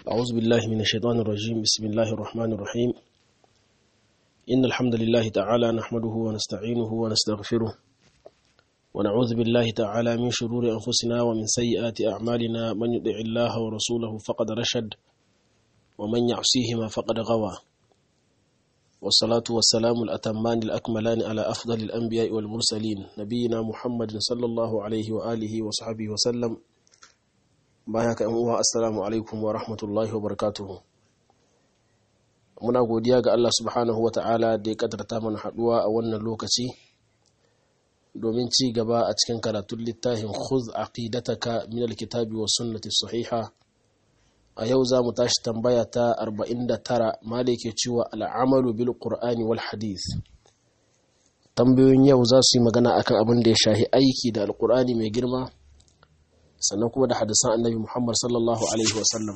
أعوذ بالله من الشيطان الرجيم. بسم الله الرحمن الرحيم. إن الحمد لله تعالى نحمده ونستعينه ونستغفره ونعوذ بالله تعالى من شرور أنفسنا ومن سيئات أعمالنا. من يطع الله ورسوله فقد رشد ومن يعصيهما فقد غوى. والصلاة والسلام الأتمان الأكملان على أفضل الأنبياء والمرسلين نبينا محمد صلى الله عليه وآله وصحبه وسلم. bayan haka uwa assalamu alaikum wa rahmatullahi wa barakatuhu. Muna godiya ga Allah subhanahu wa ta'ala da ya kaddarta mana haduwa a wannan lokaci domin ci gaba a cikin karatun littafin khudh aqidataka min alkitabi was sunnati sahiha. A yau za mu tashi tambaya ta 49 malai ke cewa al'amalu bil qur'ani wal hadith. Tambayoyin yau za su yi magana akan abin da ya shahi aiki da alqur'ani mai girma sannan kuma da hadisan annabi Muhammad sallallahu alaihi wasallam.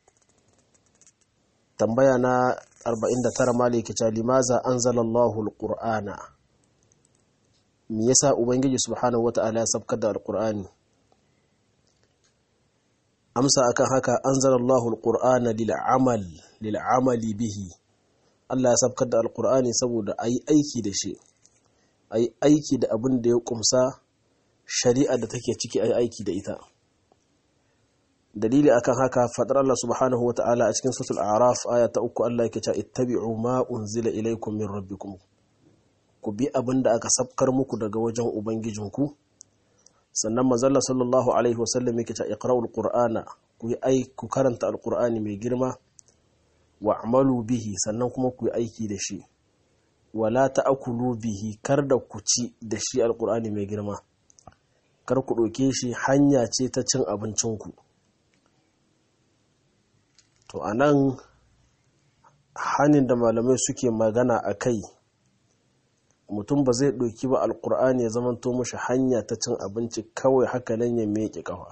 Tambaya na 49 maliki ta limaza anzalallahu alqur'ana, me yasa ubangiji subhanahu wataala ya sabkar da alqur'ani? Amsa akan haka, anzalallahu alqur'ana lil'amali bihi. Allah ya sabkar da alqur'ani saboda ayi aiki da shi, ayi aiki da abin da ya kumsa, shari'a da take ciki ayi aiki da ita. Dalili akan haka fadar Allah subhanahu wa ta'ala a cikin suratul a'raf aya ta 3, Allah yake cewa ittabi'u ma unzila ilaykum min rabbikum, ku bi abinda aka sabkar muku daga wajen ubangijinku. Sannan manzon sallallahu alaihi wasallam yake cewa iqra'ul qur'ana, ku karanta alqur'ani mai girma, wa'malu bihi, sannan kuma ku yi aiki da shi, wala ta'kulu bihi, kar da ku ci da shi alqur'ani mai girma, kar ku ɗauke shi hanya ce ta cin abincinku. To a nan hannun da malamai suke magana a kai, mutum ba zai ɗauki ba alƙur'ani ya zamanto mashi hanya ta cin abinci kawai haka nan ya meƙe ƙafa.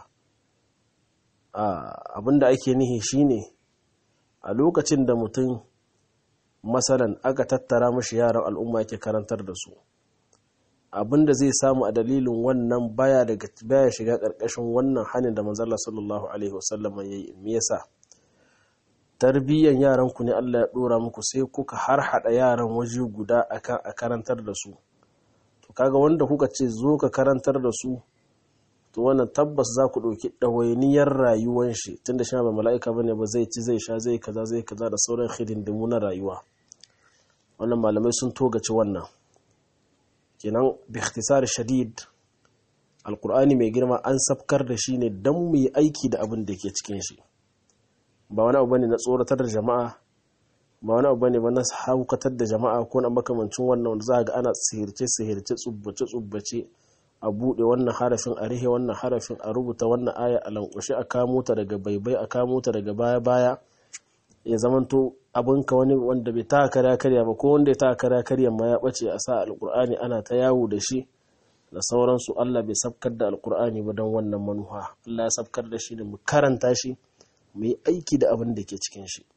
Abinda ake nihi shine a lokacin da mutum masalan aka tattara mashi yaran al'umma yake karantar da su, abinda zai samu a dalilin wannan baya shiga ƙarƙashin wannan hannun da manzon Allah sallallahu alaihi wasallam yayi. Me yasa? Tarbiyyan yaranku ne Allah ya dora muku, sai kuka har hada yaran waje guda akan a karantar da su. To kaga wanda kuka ce zo ka karantar da su, to wannan tabbas za ku dauki dawainiyar rayuwar shi, tunda shi ba mala'ika bane ba, zai ci zai sha zai kaza da sauran hidindimu na rayuwa. Wannan malamai sun togace wannan. Kenan bi ikhtisar shadid, alqur'ani mai girma an sabkar da shi ne dan mu yi aiki da abin da ke cikin shi. Ba wani abu bane na tsoratar da jama'a, ba wani abu bane ba na haukatar da jama'a ko na makamancin wannan wanda za ga ana sihirce tsubbace a bude wannan harafin, a rihe wannan harafin, a rubuta wannan aya a lankwashe, a kamo ta daga baibai, a kamo ta daga baya ya zamanto abinka wani wanda bai ta karya ba, ko wanda ya ta karya ma ya bace, a sa alqur'ani ana ta yawo da shi da sauransu. Allah bai sabkar da alqur'ani ba don wannan manuha. Allah ya sabkar da shi da mu karanta shi, mai aiki da abin da ke cikin shi.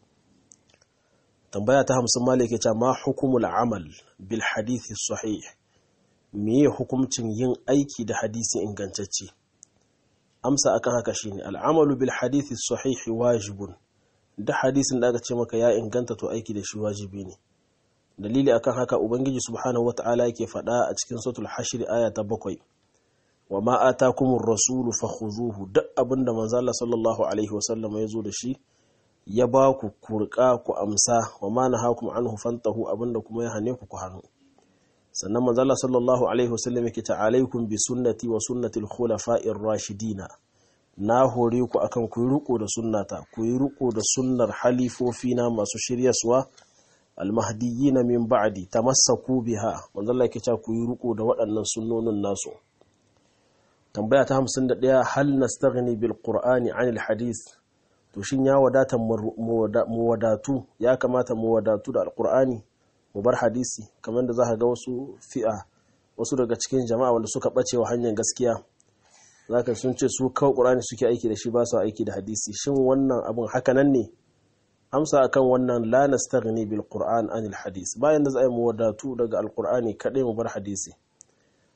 Tambaya ta 50 malik ya ce ma hukumul amal bil hadithi sahih, meye hukuncin yin aiki da hadisi ingantacce? Amsa akan haka shine al'amalu bil hadithi sahih wajibun. Da hadisin da aka ce maka ya inganta, to aiki da shi wajibi ne. Dalili akan haka ubangiji subhanahu wataala yake faɗa a cikin suratul hashr aya ta 7, wa ma atakumur rasulu fakhuzuhu. Duk abinda manzo Allah sallallahu alaihi wasallam ya zo da shi ya ba ku kurka ku amsa, wa ma nahakum anhu fantahu, abinda kuma ya hane ku hannu. Sannan manzo Allah sallallahu alaihi wasallam yake ta alaikum bi sunnati wa sunnati al-khulafa'ir rashidina, na hore ku akan ku yi riko da sunnata, ku yi riko da sunnar halifofina masu shiryaswa, al-mahdiyyin min ba'di, tamassaku biha. Manzo Allah yake ta ku yi riko da waɗannan sunnonin nasu. Tambaya ta 51, hal nastaghni bil qur'ani anil hadith, to shin ya wadata mu wadatu, ya kamata mu wadatu da alqur'ani mu bar hadisi? Kamar da zaka ga wasu daga cikin jama'a wanda suka bace wa hanyar gaskiya, zaka sun ce su kawai qur'ani suke aiki da shi, ba su aiki da hadisi. Shin wannan abun haka nan ne? Amsa akan wannan, la nastaghni bil qur'an anil hadith, bayan da za mu wadatu daga alqur'ani kadai mu bar hadisi.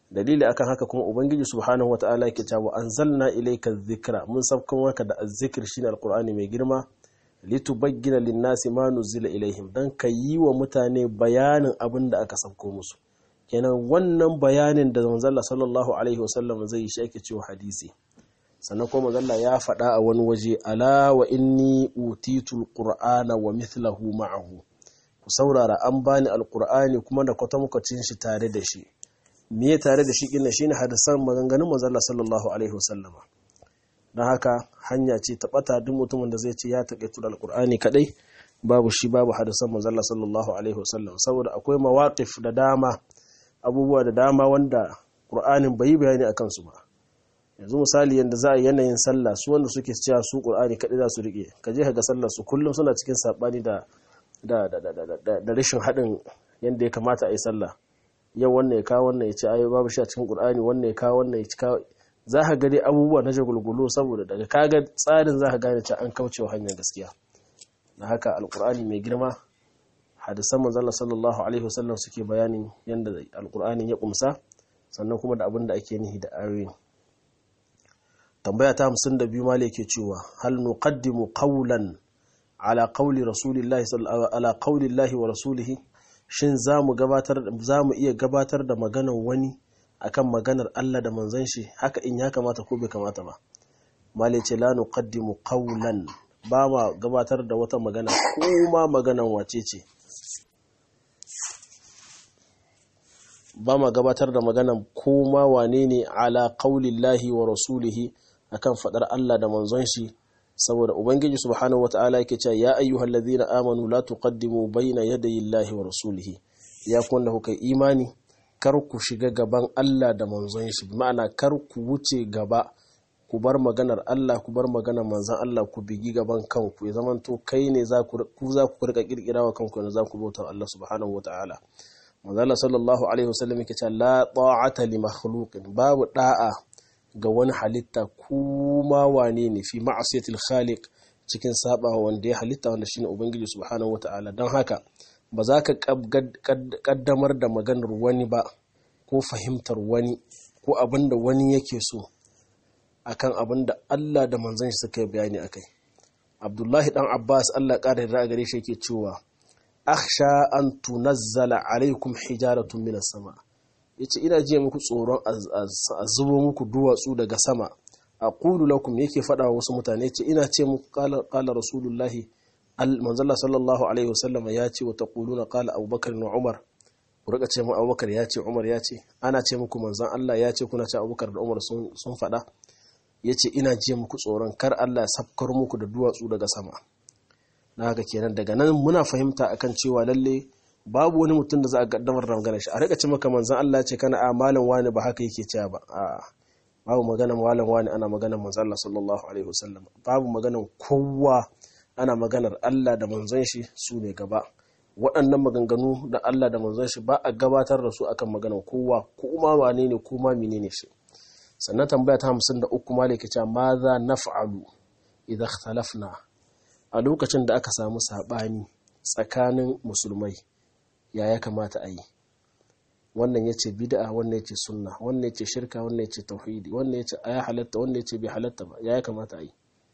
dalili akan haka kuma ubangiji subhanahu wataala yake cewa anzalna ilayka dhikra mun sabkan maka da azzikr shine alqur'ani mai girma litubayyana lin-nasi ma nuzila ilaihim dan kayi wa mutane bayanin abin da aka sabko musu. Kenan wannan bayanin da manzon sallallahu alaihi wasallam zai shi ake cewa hadisi. Sannan kuma manzon ya faɗa a wani waje ala wa inni utitul qur'ana wa mithluhu ma'ahu, ku saurara an bani alqur'ani kuma da kwatankwacin shi tare da shi. Me tare da shi kinna shine hadisan maganganun manzon sallallahu alaihi wasallam. Dan haka hanya ce ta bata duk mutumin da zai ce ya taƙaitu da alqur'ani kadai, babu shi babu hadisan manzon sallallahu alaihi wasallam, saboda akwai mawaqif da dama, abubuwa da dama wanda qur'anin bai bayani akan su ba. Yanzu misali yanda za a yanayin sallah, su wanda suke cewa su qur'ani kadai za su rike, kaje ka ga sallar su kullum suna cikin sabani da rashin hadin yanda ya kamata a yi sallah. Yau wannan ya kawo wannan ya ce ayo babu shi a cikin qur'ani, wannan ya kawo wannan ya ci kawo, za ka gani abubuwa na jagulgulo, saboda daga kaga tsarin za ka gane cewa an kaucewa hanyar gaskiya. Na haka alqur'ani mai girma, hadisan manzon sallallahu alaihi wasallam suke bayanin yanda alqur'anin ya kumsa, sannan kuma da abin da ake nihi da ayoyin. Tambaya ta 52 mali yake cewa hal nuqaddimu qawlan ala qawli rasulillahi ala qawlillahi wa rasulihi, shin zamu iya gabatar da maganar wani akan maganar Allah da manzon shi, haka in ya kamata ko bai kamata ba? Mali ce la nuqaddimu qawlan, ba ma gabatar da wata magana kuma maganar wace ce, ba ma gabatar da maganar kuma wane ne ala qawlillahi wa rasulihi akan fadar Allah da manzon shi, saboda ubangiji subhanahu wataala yake cewa ya ayyuhallazina amanu la tuqaddimu bayna yadayi llahi wa rasulihi, ya kunna kuka imani kar ku shiga gaban Allah da manzon shi, ma'ana kar ku wuce gaba, ku bar maganar Allah, ku bar maganar manzon Allah, ku bigi gaban kanku, ya zamanto kai ne za ku rika kirkirawa kanku ne za ku bautar Allah subhanahu wataala. Manzon Allah sallallahu alaihi wasallam yake cewa la ta'ata li makhluqin, babu da'a ga wani halitta kuma wane ne fi ma'asiyatil khaliq, cikin saba wanda ya halitta, wanda shine ubangiji subhanahu wataala. Dan haka ba za ka kaddamar da maganar wani ba ko fahimtar wani ko abinda wani yake so akan abinda Allah da manzon shi suka bayani akai. Abdullahi dan Abbas Allah ƙara da gare shi yake cewa akhsha an tunazzala alaikum hijaratun minas sama, yace ina ji muku tsoron a zubo muku duwatsu daga sama. Aqulu lakum, yake fada wa wasu mutane, yace ina ce muku qala rasulullahi manzalla sallallahu alaihi wasallam ya ce, wa taquluna qala abubakar wa umar, ku rika ce mu abubakar ya ce umar ya ce, ana ce muku manzon Allah ya ce, kuna ce abubakar da umar sun fada. Yace ina ji muku tsoron kar Allah ya safkar muku da duwatsu daga sama. Na haka kenan daga nan muna fahimta akan cewa lalle babu wani mutum da za a gaddamar da maganar shi a rika ce maka manzon Allah ce kana a malam wani ba haka yake cewa ba. Babu maganar malam wani, ana maganar manzon Allah sallallahu alaihi wasallam. Babu maganar kowa, ana maganar Allah da manzon shi su ne gaba. Waɗannan maganganu da Allah da manzon shi ba a gabatar da su akan maganar kowa, kuma wane ne kuma menene shi. Sannan tambaya ta 53 malaka ce ma za naf'alu idza ikhtalafna, a lokacin da aka samu sabani tsakanin musulmai ya kamata a yi. Wannan yace bid'a, wannan yace sunna, wannan yace shirka, wannan yace tauhidi, wannan yace ya halatta, wannan yace bai halatta ba, ya kamata a yi.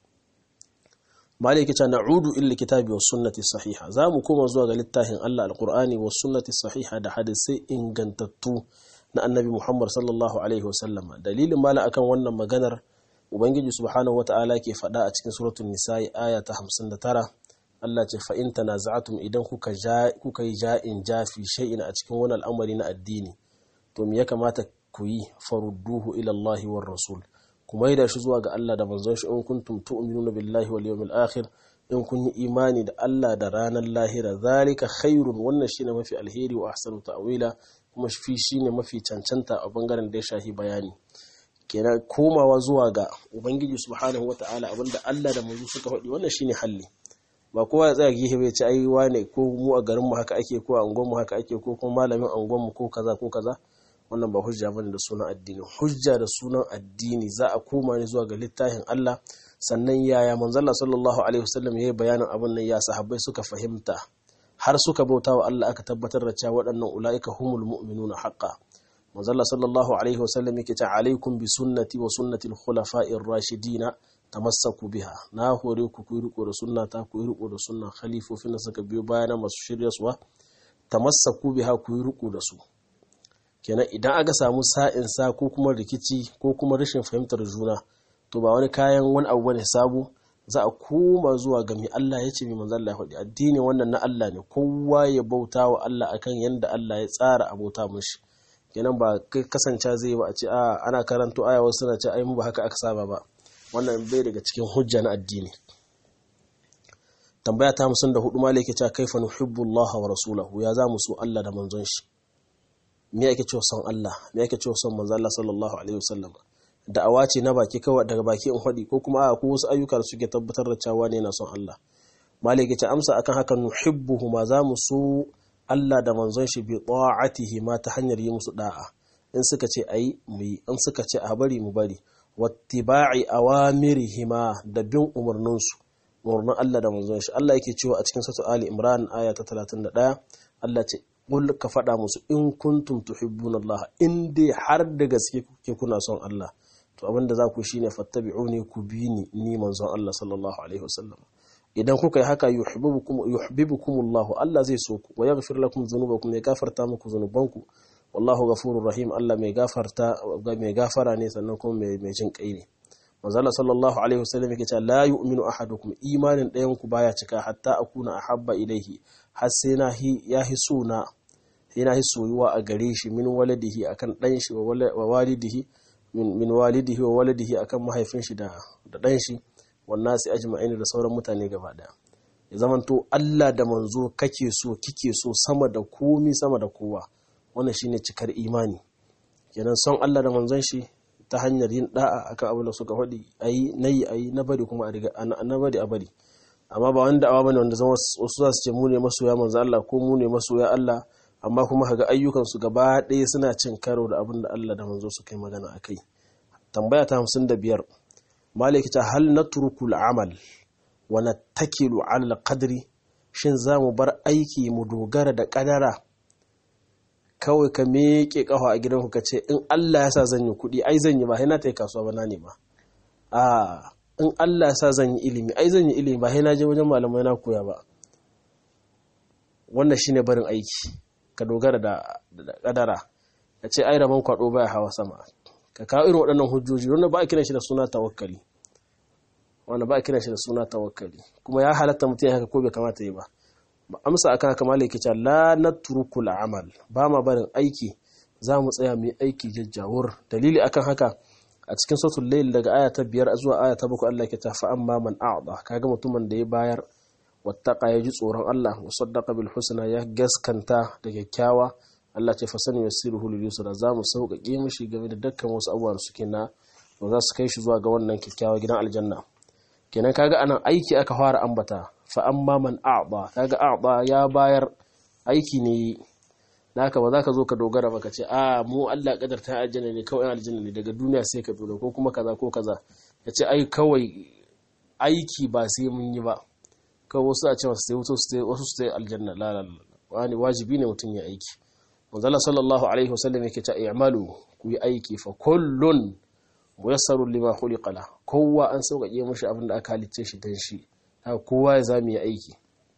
malaka ce na'udu illa kitabi was sunnati sahiha, zamu koma zuwa ga littafin Allah alqur'ani was sunnati sahiha da hadisi ingantattu na annabi Muhammad sallallahu alaihi wasallam. Dalilin mala akan wannan maganar ubangiji subhanahu wataala ke faɗa a cikin suratul nisa aya ta 59, Allah ce fa in tanaza'tum, idan kuka yi ja'in jafi shay'in a cikin wani al'amari na addini, to me ya kamata ku yi? Farudduhu ila Allah war rasul, kuma yi da shi zuwa ga Allah da manzon shi, in kuntum tu'minuna billahi wal yawmil akhir, in kun yi imani da Allah da ranar lahira, zalika khairun, wannan shine mafi alheri, wa ahsanu ta'wila, kuma shi shine mafi cancanta a bangaren da ya shahi bayani. Kenan komawa zuwa ga ubangiji subhanahu wataala, abinda Allah da manzo suka faɗi, wannan shine halli. Ba kowa ya tsaya gihe bai ci ai wane ko mu a garin mu haka ake, ko a unguwar mu haka ake, ko kuma malamin unguwar mu ko kaza ko kaza. Wannan ba hujja bane da sunan addini. Hujja da sunan addini za a koma ne zuwa ga littafin Allah, sannan yaya manzo Allah sallallahu alaihi wasallam yayi bayanin abin nan, ya sahabbai suka fahimta har suka bauta wa Allah, aka tabbatar da cewa waɗannan ulaika humul mu'minuna haqqan, manzalla sallallahu alaihi wasallam yake ta alaikum bi sunnati wa sunnati al-khulafa'ir rashidina tamassaku biha, na hore ku yi riko da sunnata, ku yi riko da sunnan khalifofin da suka biyo bayana masu shiryaswa, tamassaku biha, ku yi riko da su. Kenan idan aka samu sa'in sa ko kuma rikici ko kuma rashin fahimtar juna, to ba wani kayan wani abu bane sabo, za a koma zuwa ga mai Allah ya ce mai manzo Allah ya faɗi. Addini wannan na Allah ne, kowa ya bauta wa Allah akan yanda Allah ya tsara abota mishi. Kenan ba kai kasance zai ba a ce ana karanto aya wasu suna ce ai mu ba haka aka saba ba, wannan bai daga cikin hujja na addini. Tambaya ta 54 malai yake cewa kaifa nuhibbu Allah wa rasulahu, ya za mu so Allah da manzon shi. Me yake cewa son Allah, me yake cewa son manzo Allah sallallahu alaihi wasallam? Da'awa ce na baki kawai daga baki in faɗi, ko kuma ko wasu ayyuka da suke tabbatar da cewa ne yana son Allah. Malai yake ce amsa akan haka nuhibbuhu, ma za mu so Allah da manzon shi bi ta'atihi, ma ta hanyar yi musu da'a. In suka ce ayi mu yi, in suka ce a bari mu bari. Wattiba'i awamirihima, da bin umarninsu, umarnin Allah da manzon shi. Allah yake cewa a cikin sura Ali Imran aya ta 31, Allah ce qul ka faɗa musu in kuntum tuhibbuna Allah, in dai har da gaske kuke kuna son Allah, to abinda za ku shine fattabi'uni, ku bi ni manzon Allah sallallahu alaihi wasallam. Idan kuka yi haka yuhibbukumullahu, Allah zai so ku, wa yaghfir lakum dhunubakum, ya gafarta muku zunubanku, wallahu ghafurur rahim, Allah mai gafara ne sannan kuma mai jin kai ne. Manzo Allah sallallahu alaihi wasallam yake cewa la yu'minu ahadukum, imanin ɗayan ku baya cika hatta akuna ahabba ilaihi, har sai yahi suna, yana soyuwa a gare shi, min waladihi akan dan shi, wa walidihi min walidihi wa waladihi akan mahaifin shi da dan shi, wannan sai ajma'in da sauran mutane gaba daya. Ya zamanto Allah da manzo kake so, kike so sama da komi, sama da kowa. Wannan shine cikar imani. Kenan son Allah da manzon shi ta hanyar yin da'a akan abin da suka faɗi, ayi na bari kuma na bari a bari. Amma ba wanda awa bane wanda wasu za su ce mu ne masoya manzo Allah ko mu ne masoya Allah, amma kuma kaga ayyukan su gaba ɗaya suna cin karo da abin da Allah da manzo su kai magana akai. Tambaya ta 55, malaki ta hal natrukul amal wa nattakilu ala qadri, shin zamu bar aiki mu dogara da kadara? Kawai ka meke kafa a gidanku ka ce in Allah ya sa zan yi kuɗi ai zan yi, ba sai na tafi kasuwa ba na ne ba. In Allah ya sa zan yi ilimi ai zan yi ilimi, ba sai na je wajen malamai na koya ba. Wannan shine barin aiki, ka dogara da kadara, ka ce ai rabon kwado baya hawa sama, ka kawo irin waɗannan hujjoji wanda ba a kiran shi da suna tawakkali, kuma ya halatta mutum ya haka ko bai kamata yi ba. Amsa akan haka malai yake cewa la natrukul amal, ba ma barin aiki, za mu tsaya mu yi aiki jajjawur. Dalili akan haka a cikin suratul layl daga aya ta 5 zuwa aya ta 7 Allah yake ta fa amma man a'da, kaga mutumin da ya bayar, wattaqa, ya ji tsoron Allah, wa saddaqa bil husna, ya gaskanta da kyakkyawa, Allah ce fa sanu yasiruhu lil yusra, za mu sauƙaƙe mishi game da dukkan wasu abubuwa da suke na za su kai shi zuwa ga wannan kyakkyawa gidan aljanna. Kenan kaga anan aiki aka fara ambata, fa amma man a'da, kaga a'da ya bayar, aiki ne. Naka ba za ka zo ka dogara ba ka ce mu Allah kadarta aljanna ne, kawai aljanna ne daga duniya sai ka dole, ko kuma kaza ko kaza, ya ce ai kawai aiki ba sai mun yi ba, kawai wasu a ce wasu su sai aljanna. La wani wajibi ne mutum ya aiki. Manzala sallallahu alaihi wasallam yake ta i'malu, ku yi aiki, fa kullun muyassarun lima khuliqa la, kowa an sauƙaƙe mashi abin da aka halicce shi dan shi, haka kowa ya zama ya aiki.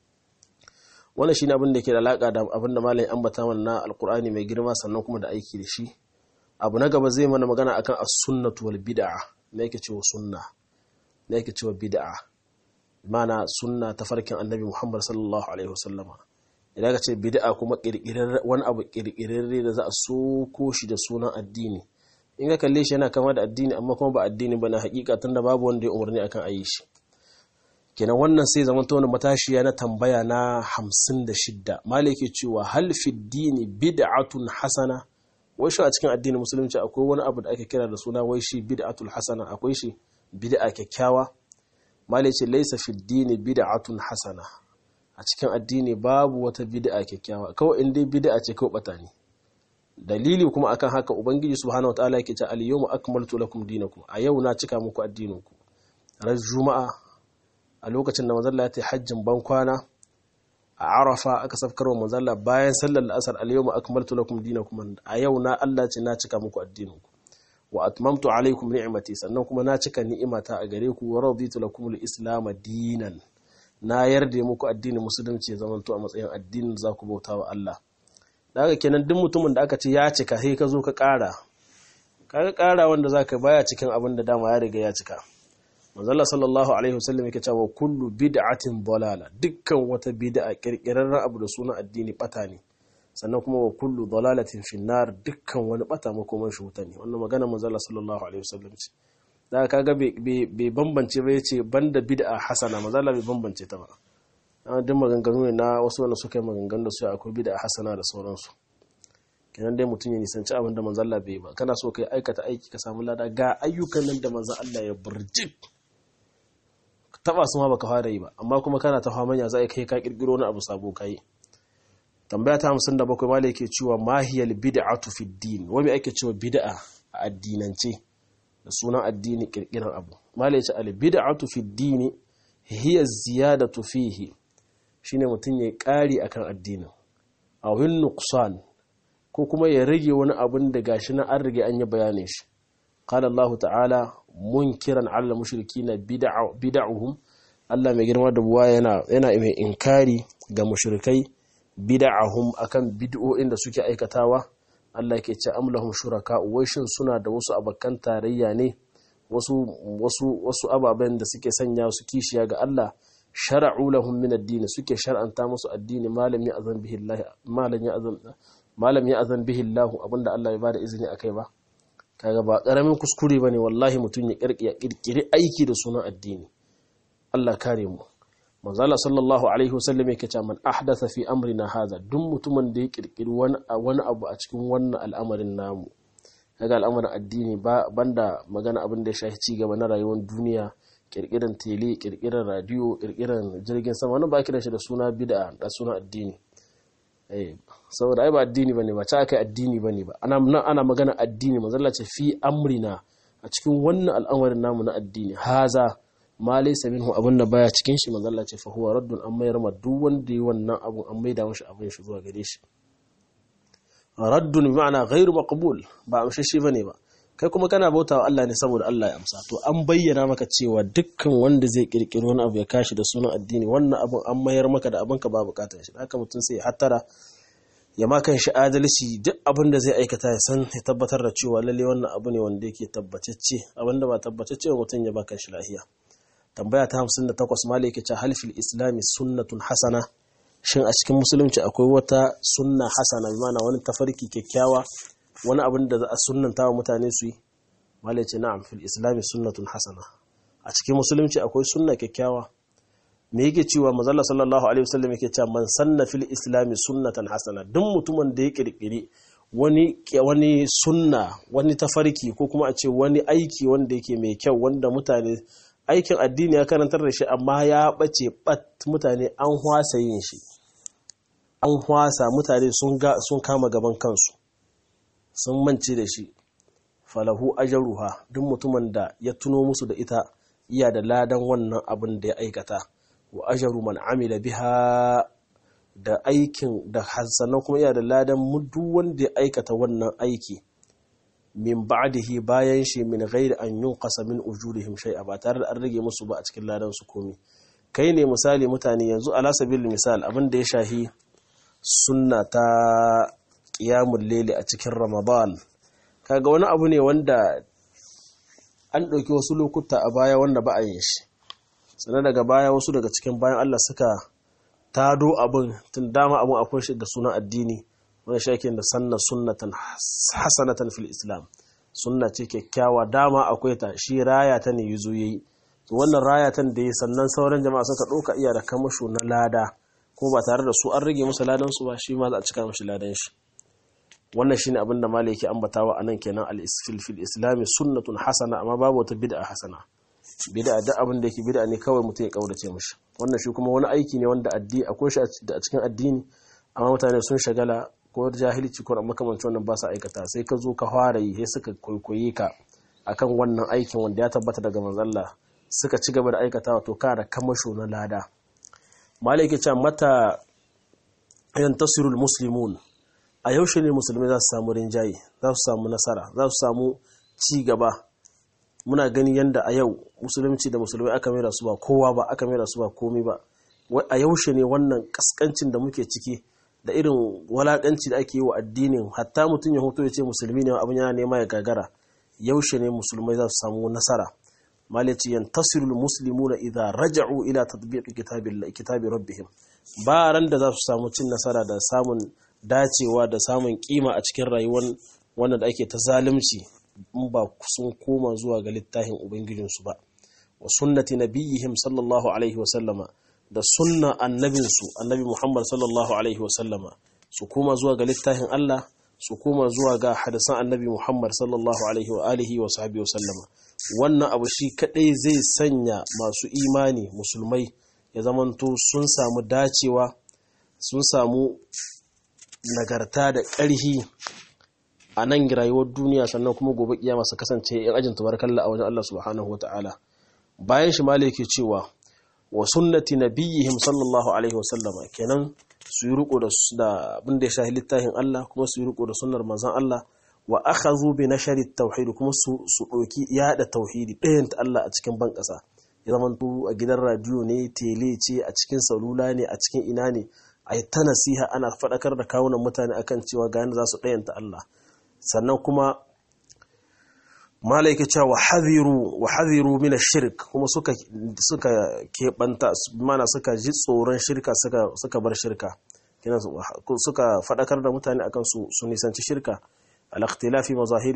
Wannan shine abin da ke da alaka da abin da malai ambata mana na alqur'ani mai girma, sannan kuma da aiki da shi. Abu na gaba zai mana magana akan as-sunnatu wal bid'a. Me yake cewa sunna, me yake cewa bid'a? Mana sunna ta farkin annabi Muhammad sallallahu alaihi wasallama. Idan ka ce bid'a kuma wani abu kirkirarre da za a soko shi da sunan addini, in ka kalle shi yana kama da addini amma kuma ba addini ba na hakika, tunda babu wanda ya umarni akan ayi shi. Kenan wannan sai zaman ta wani matashiya na tambaya na 56. Malai yake cewa hal fi dini bid'atun hasana, wai shi a cikin addinin musulunci akwai wani abu da ake kira da suna wai shi bid'atul hasana, akwai shi bid'a kyakkyawa? Malai ce laysa fi dini bid'atun hasana, a cikin addini babu wata bid'a kyakkyawa, kawai in dai bid'a ce kawai bata ne. Dalili kuma akan haka ubangiji subhanahu wataala yake ce al yawma akmaltu lakum dinakum, a yau na cika muku addininku. Ran juma'a a lokacin da manzon Allah ya tafi hajjin bankwana, a Arafa aka safkarwa manzalla bayan sallar la'asar al-yawma akmaltu lakum dinakum, a yau na Allah ce na cika muku addininku wa atmamtu alaikum ni'mati, sannan kuma na cika ni'imata a gare ku wa raditu lakum al-islam dinan, na yarda muku addinin musulunci zamanto a matsayin addinin za ku bauta wa Allah. Da haka kenan duk mutumin da aka ce ya cika sai ka zo ka ƙara, kaga ƙara wanda zaka baya cikin abin da dama ya riga ya cika. Manzala sallallahu alaihi wasallam yake cewa kullu bid'atin dalala, dukkan wata bid'a kirkirarren abu da sunan addini bata ne, sannan kuma wa kullu dalalatin finnar, dukkan wani bata makoman shi wuta ne. Wannan magana manzala sallallahu alaihi wasallam ce. Da kaga bai bambance ba, yace banda bid'a hasana, manzala bai bambance ta ba. Duk maganganu ne na wasu wanda suka yi maganganu da su akwai bid'a hasana da sauransu. Kenan dai mutum ya nisanci abin da manzon Allah bai ba. Kana so kai aikata aiki ka samu lada, ga ayyukan nan da manzon Allah ya burjik, taba su ma baka fara yi ba, amma kuma kana ta famanya za kai ka kirkiro wani abu sabo kai. Tambaya ta 57 malai yake cewa mahiyal bid'atu fi din, wa me ake cewa bid'a a addinance da sunan addini kirkiran abu. Malai ya ce al bid'atu fi din hiya ziyadatu fihi, shine mutum ya kari akan addinin, aw hin nuqsan, ko kuma ya rage wani abun da gashi na an rage an yi bayanin shi. Qala Allah ta'ala munkiran 'ala mushrikina bid'ahum, Allah mai girma da buwa yana mai inkari ga mushrikai bid'ahum, akan bid'o'in da suke aikatawa. Allah yake ce amlahum shuraka, wai shin suna da wasu abakan tarayya ne, wasu ababen da suke sanya su kishiya ga Allah, shara'u lahum min ad-din, suke shar'anta musu addini malam ya azan bihi Allah, abinda Allah ya bada izini akai ba. Kaga ba karamin kuskure bane wallahi mutun ya kirkiri aiki da sunan addini. Allah kare mu. Manzo Allah sallallahu alaihi wasallam yake cewa man ahdatha fi amrina hadha, duk mutumin da ya kirkiri wani abu a cikin wannan al'amarin namu, kaga al'amarin addini banda magana abin da ya shafi ci gaba na rayuwar duniya, kirkiran tele, kirkiran radio, kirkiran jirgin sama, wannan ba kira shi da suna bid'a, da suna addini. Saboda ai ba addini bane ba, ta kai addini bane ba, ana magana addini. Manzo Allah ce fi amrina, a cikin wannan al'amarin namu na addini, haza ma laysa minhu, abunda baya cikin shi, manzo Allah ce fa huwa raddun, an mayar ma duk wanda yi wannan abun an maida mashi abin shi zuwa gare shi. Raddun bi ma'ana ghairu maqbul, ba amshe shi bane ba. Kai kuma kana bautawa Allah ne saboda Allah ya amsa, to an bayyana maka cewa dukkan wanda zai kirkiro wani abu ya kashi da sunan addini, wannan abun an mayar maka da abinka ba bukatar shi. Haka mutum sai ya hattara, ya ma kan shi adalci, duk abin da zai aikata ya san, ya tabbatar da cewa lalle wannan abu ne wanda yake tabbatacce. Abinda ba tabbatacce mutum ya baka shi lahiya. Tambaya ta 58 malai yake cewa hal fil islami sunnatun hasana, shin a cikin musulunci akwai wata sunna hasana, bi ma'ana wani tafarki kyakkyawa, wani abin da za a sunnanta wa mutane su yi? Malai ce na'am, fil islami sunnatun hasana, a cikin musulunci akwai sunna kyakkyawa. Me yake cewa manzo Allah sallallahu alaihi wasallam yake cewa man sanna fil islami sunnatan hasana, duk mutumin da ya kirkiri wani sunna, wani tafarki, ko kuma a ce wani aiki wanda yake mai kyau, wanda mutane, aikin addini ya karantar da shi amma ya bace mutane an hwasa yin shi, an hwasa, mutane sun kama gaban kansu, sun mance da shi. Falahu ajruha, duk mutumin da ya tuno musu da ita iya da ladan wannan abin da ya aikata, wa ajru man amila biha, da aikin da sannan kuma iya da ladan duk wanda ya aikata wannan aiki min ba'dihi, bayan shi, min ghairi an yunqasa min ujurihim shay'a, ba tare da an rage musu ba a cikin ladan su komai. Kai ne misali mutane yanzu ala sabil misal, abin da ya shahi sunna ta qiyamul layli a cikin Ramadan, kaga wani abu ne wanda an ɗauki wasu lokuta a baya wanda ba a yin shi, sannan daga baya wasu daga cikin bayan Allah suka tado abin, tun dama abin akwai shi da sunan addini, wani shakin da sanna sunnatan hasanatan fil islam, sunna ce kyakkyawa, dama akwai ta, shi raya ta ne yazo yayi. To wannan raya tan da yi, sannan sauran jama'a suka ɗauka iya da kamasho na lada, ko ba tare da su an rage musu ladan su ba, shi ma za a cika mashi ladan shi. Wannan shine abin da malai yake ambatawa anan kenan, al-isfil fil islami sunnatun hasana, amma babu wata bid'a hasana. Bid'a da abin da yake bid'a ne kawai mutum ya kaurace mishi. Wannan shi kuma wani aiki ne wanda akwai shi a cikin addini, amma mutane sun shagala ko jahilci ko makamancin wannan ba sa aikata, sai ka zo ka fara yi, sai suka koyi ka akan wannan aikin wanda ya tabbata daga manzon Allah, suka ci gaba da aikatawa, to ka da kamasho na lada. Malai yake cewa mata yantasirul muslimun, a yaushe ne musulmai za su samu rinjaye, za su samu nasara, za su samu ci gaba. Muna gani yanda a yau musulunci da musulmai aka mera su ba kowa ba, aka mera su ba komi ba. A yaushe ne wannan kaskancin da muke ciki da irin walakanci da ake yi wa addinin, hatta mutum ya hoto ya ce musulmi ne abin yana nema ya gagara, yaushe ne musulmai za su samu nasara? malaci yantasirul muslimuna idza raja'u ila tatbiqi kitabi rabbihim, ba ran da za su samu cin nasara da samun dacewa da samun kima a cikin rayuwar wannan da ake ta zalunci in ba sun koma zuwa ga littafin ubangijinsu ba, wa sunnati nabiyihim sallallahu alaihi wa sallama, da sunna annabinsu annabi Muhammad sallallahu alaihi wa sallama, su koma zuwa ga littafin Allah, su koma zuwa ga hadisan annabi Muhammad sallallahu alaihi wa alihi wa sahbihi wa sallama. Wannan abu shi kadai zai sanya masu imani musulmai ya zamanto sun samu dacewa, sun samu nagarta da ƙarhi a nan rayuwar duniya, sannan kuma gobe kiyama su kasance yan ajin tabarakallah a wajen Allah subhanahu wataala. Bayan shi malai yake cewa wa sunnati nabiyihim sallallahu alaihi wa sallama, kenan su yi riko da abin da ya shahi littafin Allah, kuma su yi riko da sunnar manzon Allah, wa akhadhu bi nashri at-tauhid, kuma su doki yada tauhidi ɗayan ta Allah a cikin ban ƙasa, ya zaman to a gidan radio ne, tele ce, a cikin salula ne, a cikin ina ne, ai ta nasiha ana fadakar da kawunan mutane akan cewa ga yanda za su ɗayan ta Allah. Sannan kuma malaika cewa wa hadhiru min ash-shirk, kuma suka keɓanta, mana suka ji tsoron shirka, suka bar shirka, kenan suka fadakar da mutane akan su nisanci shirka. al-ikhtilafi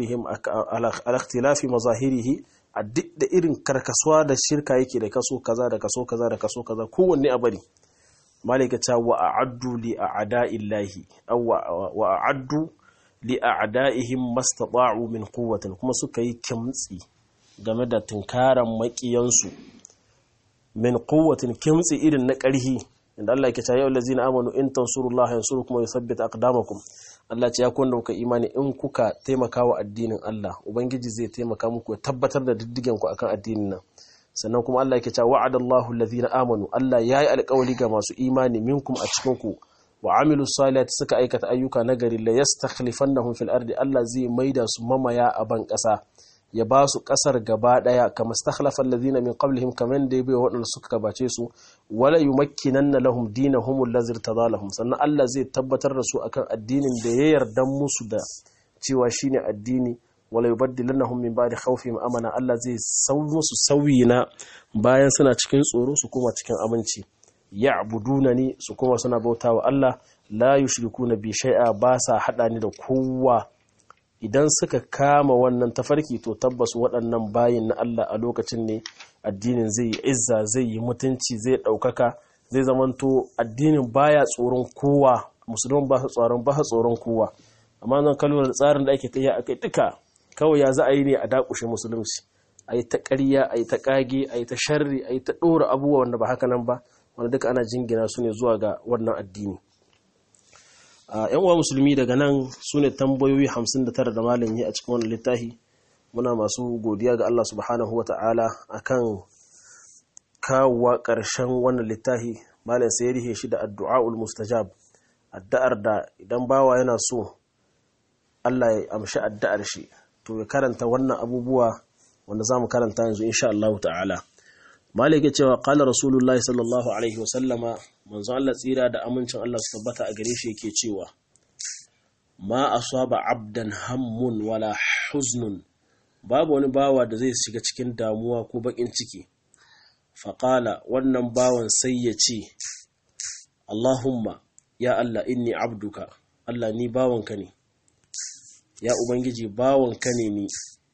mazahirihi, a duk da irin karkasuwa da shirka yake da kaso kaza da kaso kaza da kaso kaza, kowanne a bari. malaika cewa wa a'addu li a'da'illahi aw wa a'addu li a'da'ihim mastata'u min quwwatin, kuma suka yi kimtsi game da tunkaran makiyansu, min quwwatin, kimtsi irin na ƙarhi, inda Allah yake cewa ya allazina amanu in tansurullaha yansurukum wa yuthabbit aqdamakum. Allah ce ya ku wanda kuka imani, in kuka taimaka wa addinin Allah, ubangiji zai taimaka muku ya tabbatar da diddigen ku akan addinin nan. Sannan kuma Allah yake cewa wa'adallahu allazina amanu, Allah yayi alƙawari ga masu imani minkum a cikin ku, wa amilu salihati, suka aikata ayyuka nagari, la yastakhlifannahum fil ardi, Allah zai maida su mamaya a ban ƙasa, ya ba su ƙasar gaba ɗaya, kama stakhlafa allazina min qablihim, kaman da bai waɗanda suka gabace su, wala yumakkinanna lahum dinahum allazi irtada lahum, sannan Allah zai tabbatar da su akan addinin da ya yarda musu da cewa shine addini, wala yubaddilannahum min ba'di khawfihim amana, Allah zai musu sauyi na bayan suna cikin tsoro su koma cikin aminci. Ya'budunani, su koma suna bautawa Allah, la yushrikuna bi shay'a, ba sa hada ni da kowa. Idan suka kama wannan tafarki, to tabbas waɗannan bayin na Allah a lokacin ne addinin zai yi izza, zai yi mutunci, zai ɗaukaka, zai zamanto addinin baya tsoron kowa, musulman ba su tsoron kowa. Amma zan kallo da tsarin da ake tafiya akai duka kawai ya za a yi ne a dakushe musulunci, a yi ta ƙarya, a yi ta ƙage, a yi ta sharri, a yi ta ɗora abubuwa wanda ba haka nan ba, wanda duka ana jingina su ne zuwa ga wannan addini. ‘Yan uwa musulmi, daga nan su ne tambayoyi 59 da malam yi a cikin wannan littafi. Muna masu godiya ga Allah subhanahu wa ta'ala a kan kawowa ƙarshen wannan littafi. Malam sai ya rihe shi da addu'a'ul mustajab, addu'ar da idan bawa yana so Allah ya amshi addu'ar shi, to ya karanta wannan abubuwa wanda za mu karanta yanzu insha Allah ta'ala. Malik ya cewa qala rasulullahi sallallahu alaihi wa sallama, manzo Allah tsira da amincin Allah su tabbata a gare shi yake cewa, ma asaba abdan hammun wala huznun, babu wani bawa da zai shiga cikin damuwa ko bakin ciki. Faqala, wannan bawan sai ya ce, Allahumma, ya Allah, inni abduka, Allah ni bawanka ne, ya ubangiji bawanka ne ni,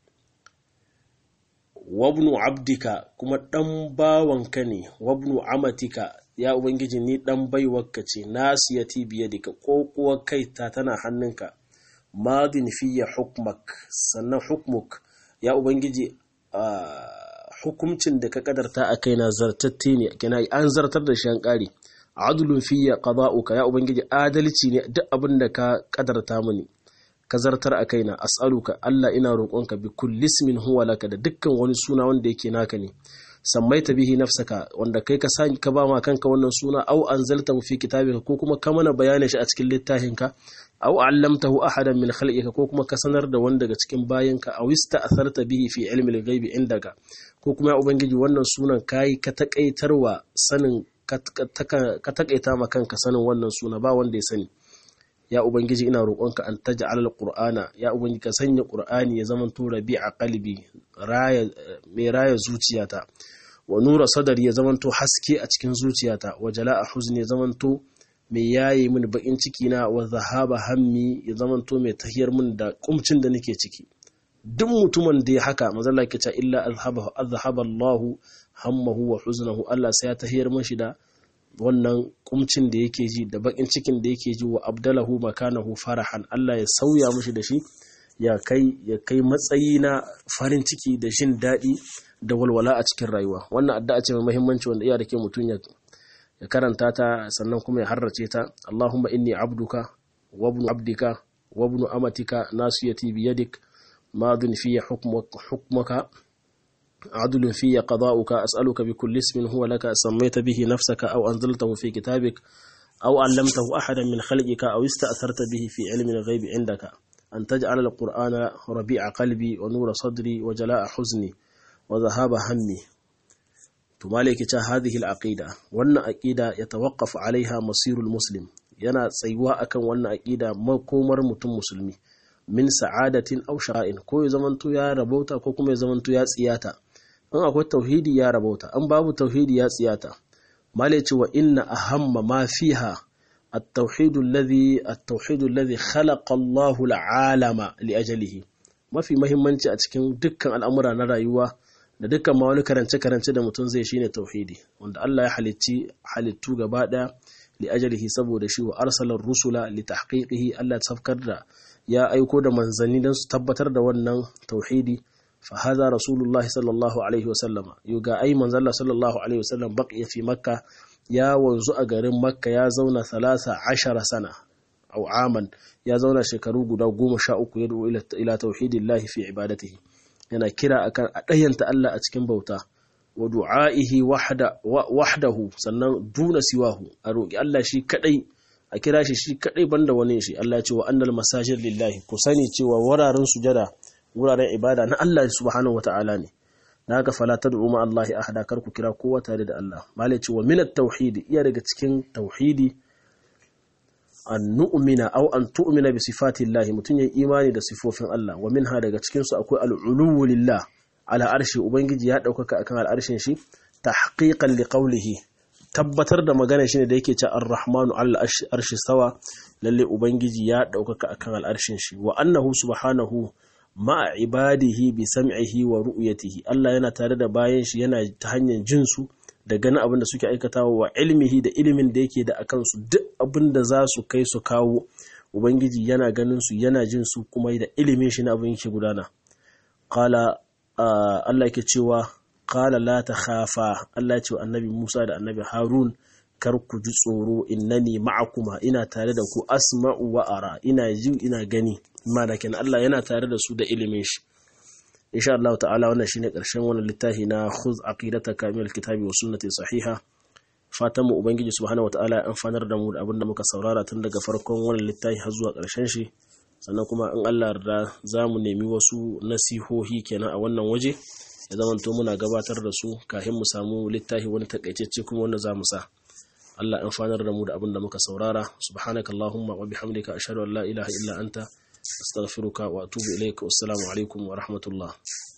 wabnu abdika, kuma ɗan bawanka ne, wabnu amatika, ya ubangiji ni ɗan baiwarka ce, nasiyati biyadika, ƙoƙuwar kaita tana hannunka, madin fiye hukmak, sannan hukmuk, ya ubangiji hukumcin da ka kadarta a kaina zartatte ne, kina an zartar da shi an ƙari, adlun fiye qada'uka, ya ubangiji adalci ne duk abin da ka kadarta mini, ka zartar a kaina. As'aluka, Allah ina roƙonka, bi kulli ismin huwa laka, da dukkan wani suna wanda yake naka ne, sammaita bihi nafsaka wanda kai ka ba ma kanka wannan suna aw anzaltahu fi kitabika ko kuma ka mana bayanin shi a cikin littafinka aw allamtahu ahadan min khalqika ko kuma ka sanar da wanda daga cikin bayinka aw ista'tharta bihi fi ilmi al-ghaibi indaka ko kuma ya ubangiji wannan sunan kai ka takaitarwa sanin ka takaita ma kanka sanin wannan suna ba wanda ya sani ya ubangiji ina roƙonka an taj'al al-qur'ana ya ubangiji ka sanya qur'ani ya zama to rabi'a qalbi mai raya zuciyata wa nura sadari ya zama to haske a cikin zuciyata wa jala'a huzni ya zama to mai yaye min bakin ciki na wa zahaba hammi ya zama to mai tahiyar min da kumcin da nake ciki duk mutumin da ya haka mazalla yake cewa illa azhaba Allahu hammahu wa huznahu Allah sai ya tahiyar min shi da wannan kumcin da yake ji da bakin cikin da yake ji wa abdalahu makanahu farahan Allah ya sauya mishi da shi ya kai matsayi na farin ciki da jin daɗi da walwala a cikin rayuwa. Wannan addu'a ce mai muhimmanci wanda iya da ke mutum ya karanta ta sannan kuma ya harrace ta. Allahumma inni abduka wa ibnu abdika wa ibnu amatika nasiyati bi yadik madun fi hukmuka عدل في قضاؤك أسألك بكل اسم هو لك سميت به نفسك أو أنزلته في كتابك أو علمته أحدا من خلقك أو استأثرت به في علم الغيب عندك أن تجعل القرآن ربيع قلبي ونور صدري وجلاء حزني وذهاب همي تمالك هذه العقيدة وأن عقيدة يتوقف عليها مصير المسلم ينا سيواء كان وأن عقيدة مكومر متم مسلمي min sa'adatin aw sha'in ko ya zamanto ya rabauta ko kuma ya zamanto ya tsiyata an akwai tauhidi ya rabauta an babu tauhidi ya tsiyata malai ce wa inna ahamma ma fiha at-tauhidu alladhi khalaqa Allahu al-alama li ajalihi mafi muhimmanci a cikin dukkan al'amura na rayuwa da dukkan ma wani karance da mutum zai shine tauhidi wanda Allah ya halittu gaba daya li ajalihi saboda shi wa arsalar rusula li tahqiqihi Allah tafkar da ya aiko da manzanni don su tabbatar da wannan tauhidi fa hadha rasulullah sallallahu alaihi wasallama yuga ai manzon Allah sallallahu alaihi wasallam baqiya fi makka ya wanzu a garin makka ya zauna 13 sana aw aman ya zauna shekaru guda 13 yad'u ila tauhidillah fi ibadatihi yana kira akan adayanta Allah a cikin bauta wa du'aihi wahdahu sannan duna siwahu a roki Allah shi kadai a kira shi kadai banda wani shi Allah ya ce wa annal masajid lillahi ku sani cewa wuraren sujada wuraren ibada na Allah subhanahu wataala ne naga fala tad'u ma Allah ahada kar ku kira kowa tare da Allah malai ce wa min at-tauhid iya daga cikin tauhidi an nu'mina aw an tu'mina bi sifati Allah mutun yayin imani da sifofin Allah wa minha daga cikin su akwai al-ulu lillah ala arshi ubangiji ya daukaka akan al-arshin shi tahqiqan li qawlihi tabbatar da magana shine da yake cewa ar-rahmanu al-arshi sawa lalle ubangiji ya daukaka akan al-arshin shi wa annahu subhanahu ma'a ibadihi bi sam'ihi wa ru'yatihi Allah yana tare da bayan shi yana ta hanyar jin su da ganin abin da suke aikatawa wa ilmihi da ilimin da yake da akan su duk abin da za su kai su kawo ubangiji yana ganin su yana jin su kuma da ilimin shi na abin yake gudana qala Allah yake cewa qala la takhafa Allah ya ce wa annabi Musa da annabi Harun kar ku ji tsoro innani ma'akuma ina tare da ku asma'u wa ara ina ji ina gani manakin Allah yana tare da su da ilimin shi insha Allah ta'ala wannan shine karshen wannan littafi na khudh aqidataka min alkitabi wa sunnati sahiha fatan mu ubangiji subhanahu wa ta'ala ya amfanar da mu da abinda muka saurara tun daga farkon wannan littafi har zuwa karshen shi sannan kuma in Allah yarda zamu nemi wasu nasihohi kenan a wannan waje ya zamanto muna gabatar da su kafin mu samu littafi wani takaitacce kuma wanda zamu sa Allah in fanar da mu da abin da muka saurara subhanakallahumma wa bihamdika ashhadu an la ilaha illa anta astaghfiruka wa atubu ilaika wassalamu alaikum wa rahmatullah